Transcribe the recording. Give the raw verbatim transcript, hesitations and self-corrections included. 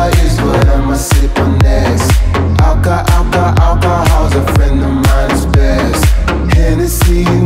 is what I'ma sip on next. Alka, alka, alcohol's a friend of mine, it's best. Hennessy